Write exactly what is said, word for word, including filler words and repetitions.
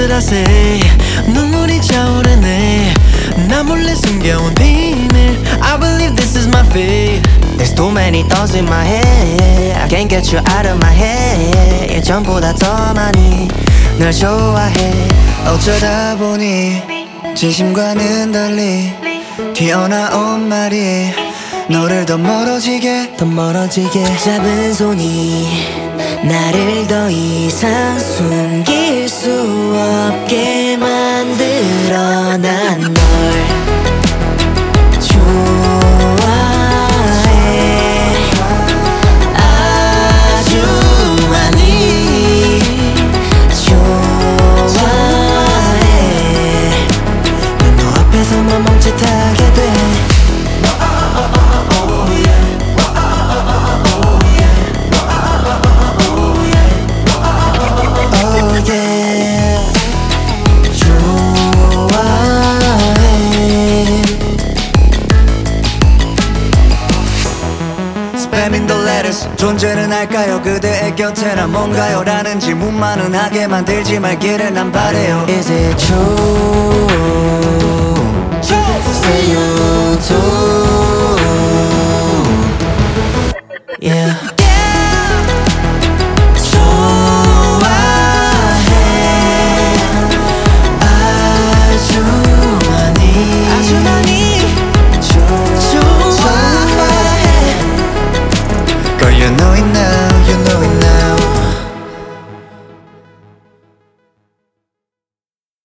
should I say 눈물이 차오르네 나 몰래 숨겨온 비밀 I believe this is my fate There's too many thoughts in my head I can't get you out of my head 예전보다 더 많이 널 좋아해 어쩌다 보니 진심과는 달리 튀어나온 말이 너를 더 멀어지게 더 멀어지게 잡은 손이 나를 더 이상 숨길 수 없게 만들어 난 널 좋아해 아주 많이 좋아해 난 너 앞에서만 멈칫하게 돼 Spamming the letters 존재는 할까요 그대의 곁에 난 뭔가요 라는 질문만은 하게 만들지 말기를 난 바래요 Is it true? Say you do Yeah